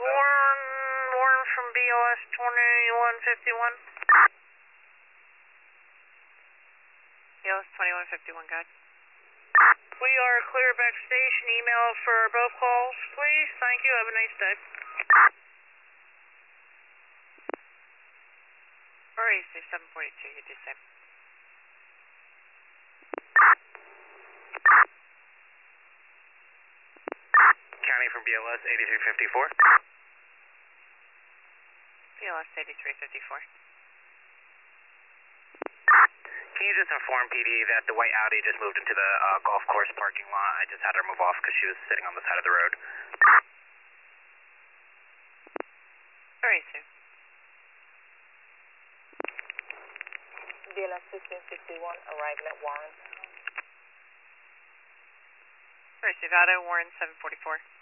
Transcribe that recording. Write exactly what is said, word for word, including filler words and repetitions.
Warren, Warren from B O S twenty-one fifty-one. B O S twenty-one fifty-one, good. We are clear back station. Email for both calls, please. Thank you. Have a nice day. Or A C seven forty-two, you do same. County from B L S eighty-three fifty-four. B L S eighty-three fifty-four. Can you just inform P D that the white Audi just moved into the uh, golf course parking lot? I just had her move off because she was sitting on the side of the road. Very soon. B L S fifteen fifty-one, arriving at Warren. Very soon, Vado, Warren seven forty-four.